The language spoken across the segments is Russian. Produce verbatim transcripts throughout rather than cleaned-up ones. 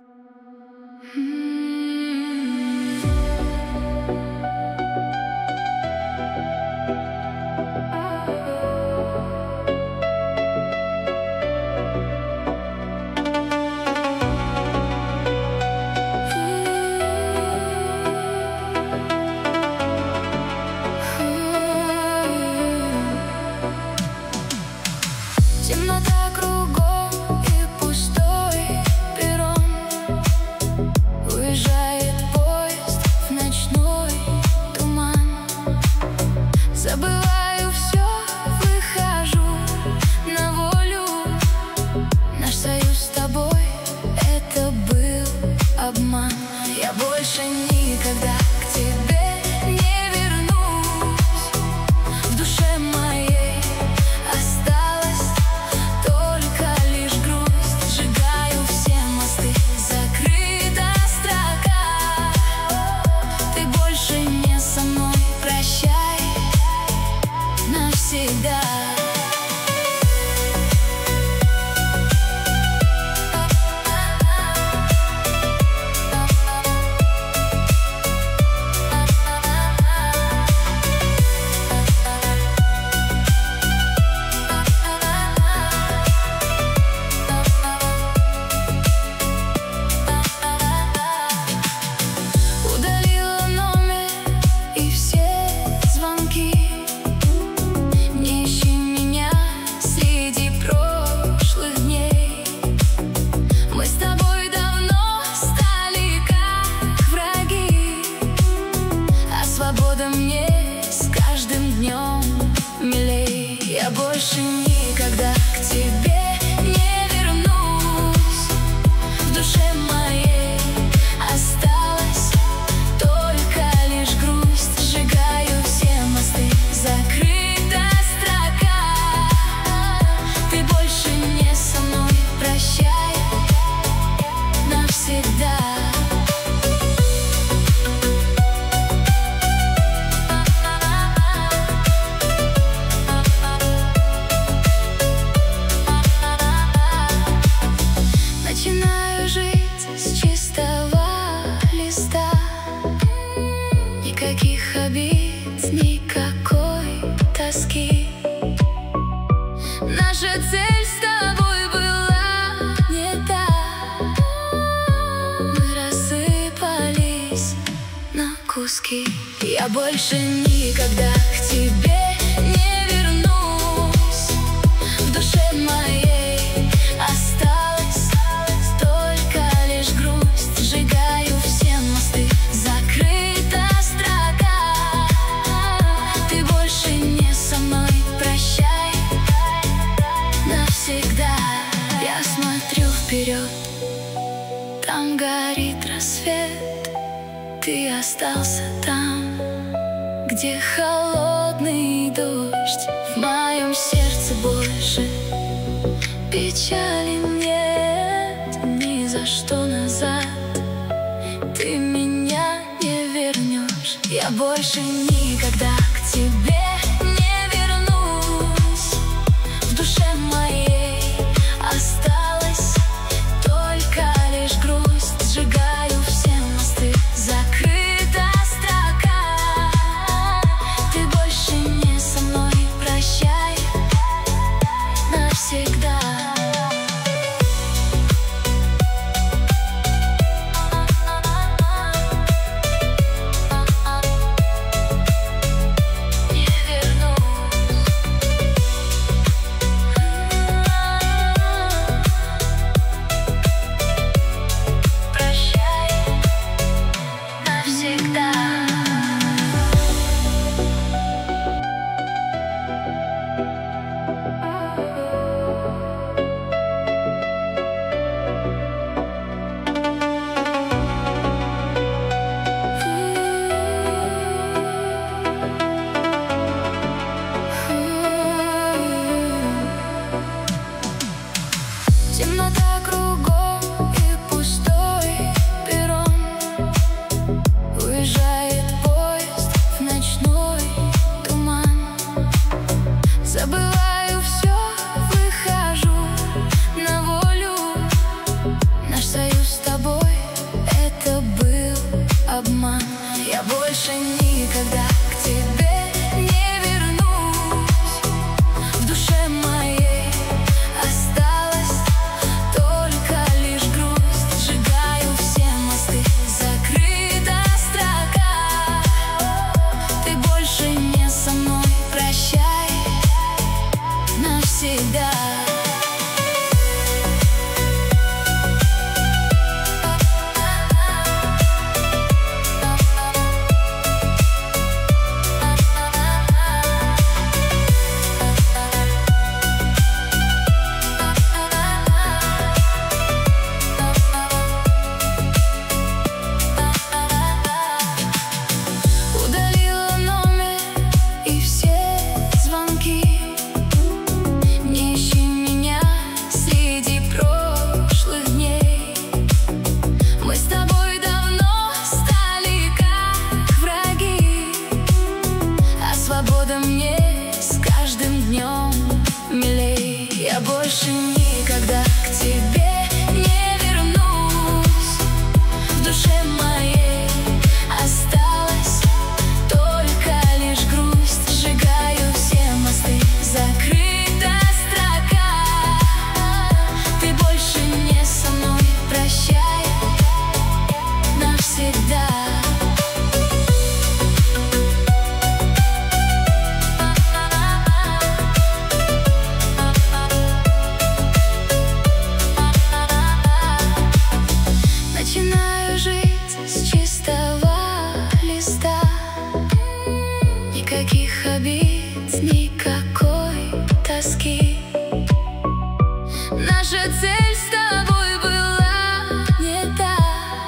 Темнота кругом и пустой перрон. Уезжает поезд в ночной туман. Забываю все, выхожу на волю. Наш союз с тобой — это был обман. Я больше никогда к тебе не вернусь. В душе моей осталось только лишь грусть. Сжигаю все мосты, закрыта строка. Ты больше не со мной, прощай навсегда. Удалила номер и все звонки. Не ищи меня среди прошлых дней. Мы с тобой давно стали как враги, а свобода мне с каждым днем милей. Я больше никогда к тебе не вернусь. В душе моей осталось только лишь грусть. Сжигаю все мосты, закрыта строка. Ты больше не со мной, прощай навсегда. Начинаю жить с чистого листа. Никаких обид, никакой тоски. Наша цель с тобой была не та. Мы рассыпались на куски. Я больше никогда к тебе не вернусь. В душе моей осталось только лишь грусть. Сжигаю все мосты, закрыта строка. Ты больше не со мной, прощай навсегда. Я смотрю вперед, там горит рассвет. Ты остался там, где холодный дождь. В моем сердце больше печали нет. Ни за что назад ты меня не вернешь. Я больше никогда к тебе не вернусь. В душе моей осталось только лишь грусть. Сжигаю все мосты, закрыта строка. Ты больше не со мной, прощай навсегда. больше никогда к тебе не вернусь. В душе моей осталась только лишь грусть. Сжигаю все мосты, закрыта строка. Ты больше не со мной, прощай навсегда. Свобода мне с каждым днем милей. Я больше никогда к тебе не вернусь. В душе моей осталась только лишь грусть. Сжигаю все мосты, закрыта строка. Ты больше не со мной, прощай навсегда. Начинаю жить с чистого листа. Никаких обид, никакой тоски. Наша цель с тобой была не та.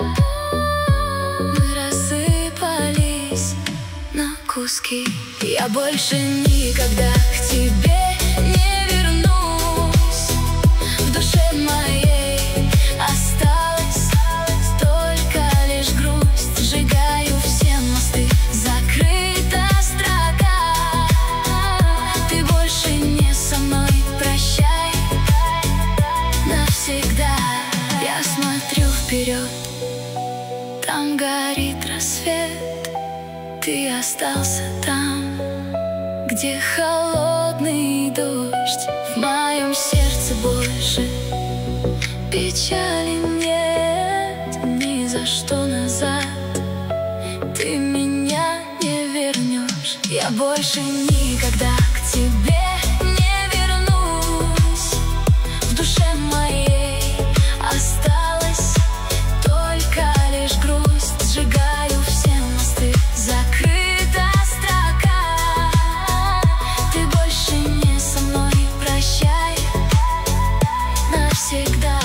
Мы рассыпались на куски. Я больше никогда к тебе не вернусь. В душе моей осталась только лишь грусть. Сжигаю все мосты, закрыта строка. Ты больше не со мной, прощай навсегда. Я смотрю вперед, там горит рассвет. Ты остался там, где холодный дождь. В моем сердце больше печали нет. Ни за что назад ты меня не вернешь. Я больше никогда к тебе не вернусь. В душе моей осталась только лишь грусть. Сжигаю все мосты, закрыта строка. Ты больше не со мной, прощай навсегда.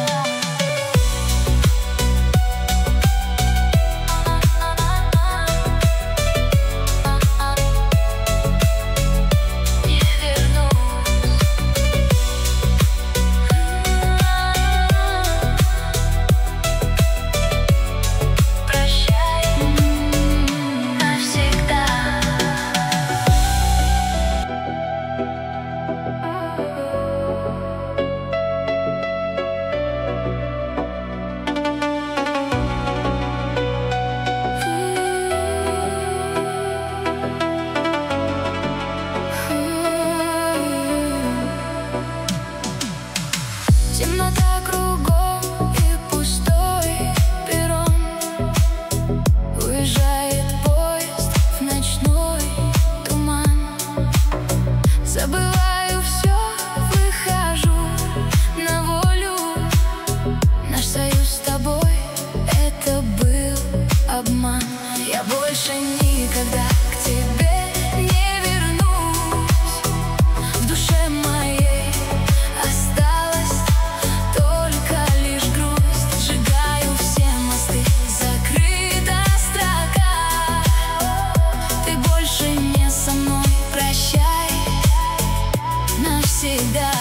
Темнота кругом и пустой перрон. Уезжает поезд в ночной туман. Забываю все, выхожу на волю. Наш союз с тобой — это был обман. Я больше никогда к тебе не вернусь. В душе моей осталась только лишь грусть. Сжигаю все мосты, закрыта строка. Ты больше не со мной, прощай навсегда.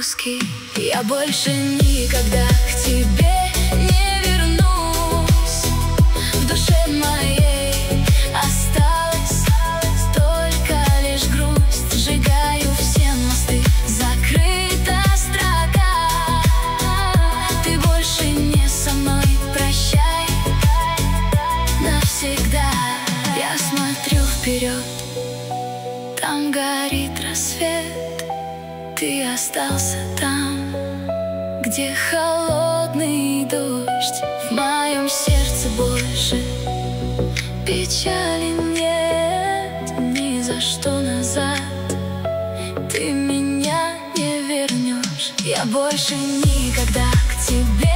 куски. Я больше никогда к тебе не вернусь. В душе моей осталась только лишь грусть. Сжигаю все мосты, закрыта строка. Ты больше не со мной, прощай навсегда. Я смотрю вперед, там горит рассвет. Ты остался там, где холодный дождь. В моем сердце больше печали нет. Ни за что назад ты меня не вернешь. Я больше никогда к тебе